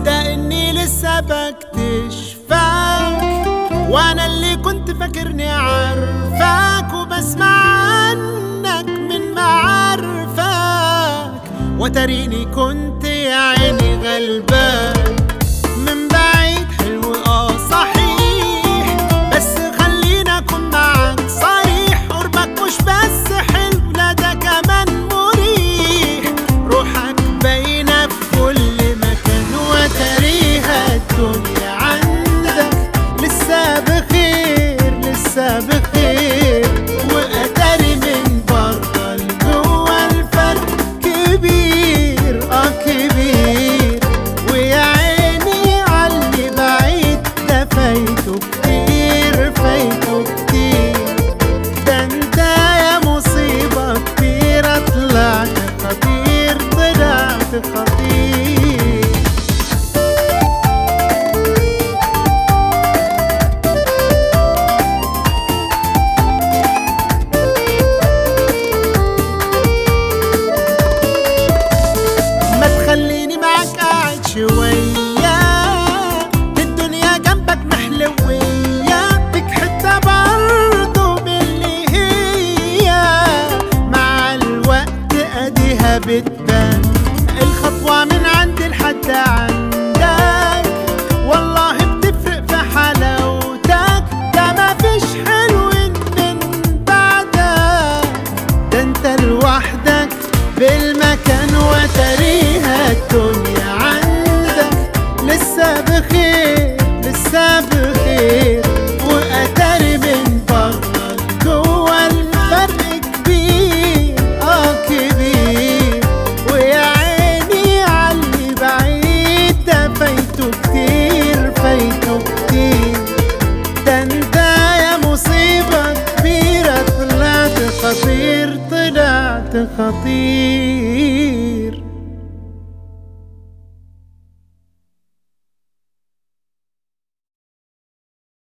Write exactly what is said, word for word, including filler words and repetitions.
ده اني لسه بكتشفك، وانا اللي كنت فاكرني عارفك وبسمع عنك من معارفك، وتريني كنت يا عيني غلبان. من بعيد حلو اه صحيح، بس خلينا اكون معاك صريح، قربك مش بس حلو لا ده كمان مريح، روحك باينه في كل مكان وتريها الدنيا عندك لسه بخير لسه بخير، واتاري من بره لجوه الفرق كبير اه كبير، ويا عيني عاللي بعيد ده فايته كتير فايته كتير، ده انت يا مصيبة كبيرة طلعت خطير طلعت خطير. ما تخليني معاك قاعد شوية، الدنيا جنبك محلوية، فيك حتة برضه باللي هي مع الوقت اديها بتبان، الخطوة من عندي لحد عندك والله بتفرق في حلاوتك، ده مفيش حلو من بعدك، ده انت لوحدك بالمكان وتريها الدنيا عندك لسه بخير لسه بخير، واتاري من بره لجوه الفرق كبير اه كبير، ويا عيني عاللي بعيد ده فايته كتير فايته كتير، ده انت يا مصيبة كبيرة طلعت خطير طلعت خطير.